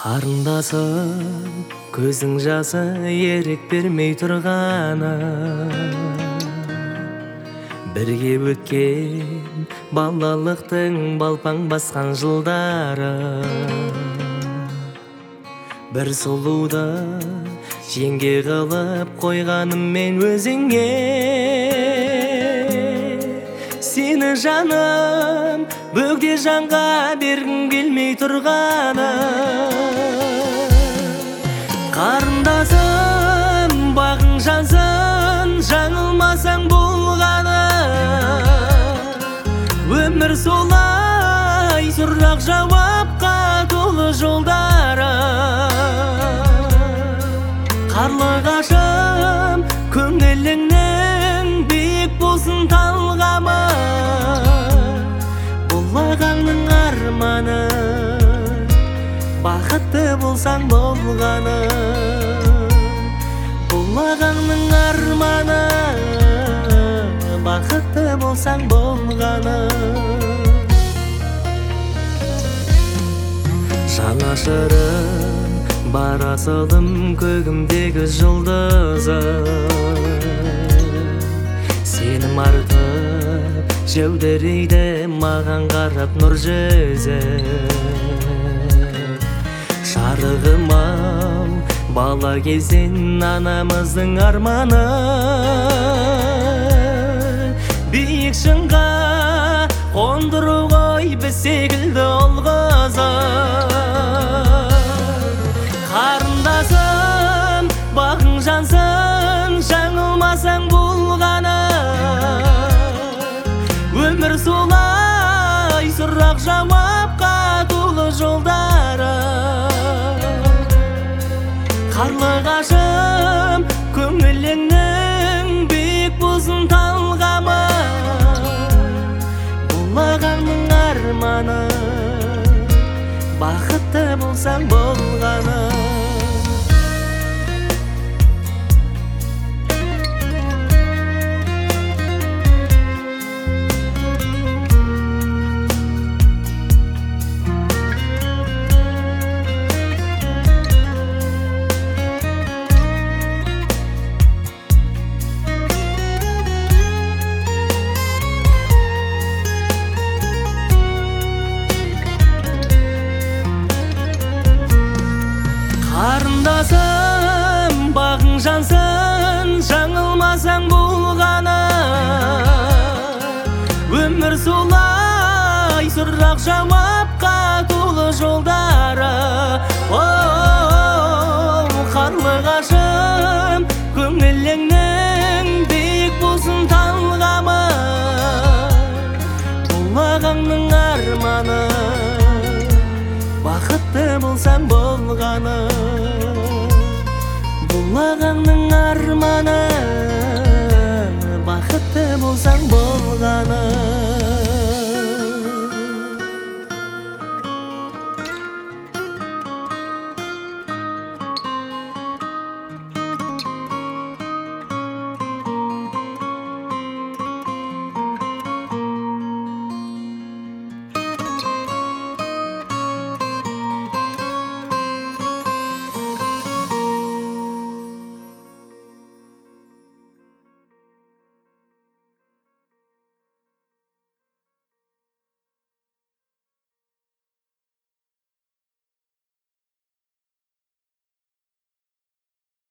Қарындасым, көзің жасы ерек бермей тұрғаны, бірге өткен балалықтың балпаң басқан жылдары, бір сұлуды жеңге қылып қойғаныммен өзіңе. Сені жаным бөгде жанға бергім келмей тұрғаны, қарындасым бағың жансын, жаңылмасаң болғаны. Өмір солай сұрақ жауапқа толы жолдары, қарлығашым көңіліңнің биік болсын талғамы, болағаңның арманы, бақытты болсаң болғаны. Болағаңның арманы, бақытты болсаң болғаны. Жанашырым бар асылым, көгімдегі жұлдызы, сенім артып жәудірейді маған қарап нұр жүзі. Шарығым-ау, бала кезден анамыздың арманы, биік шыңға қондыру ғой біз секілді ол қызы. Қарындасым бағың жансын, жаңылмасаң болғаны. Өмір солай сұрақ жауапқа толы жолдары, қарлығашым көңіліңнің биік болсын талғамы, болағаңның арманы, бақытты болсаң болғаны. Қарындасым бағың жансын, жаңылмасаң болғаны. Өмір солай сұрақ жауапқа толы жолдары, қарлығашым көңіліңнің биік болсын талғамы, болағаңның арманы, бақытты болсаң болғаны. Болағаңның арманы, бақытты болсаң болғаны.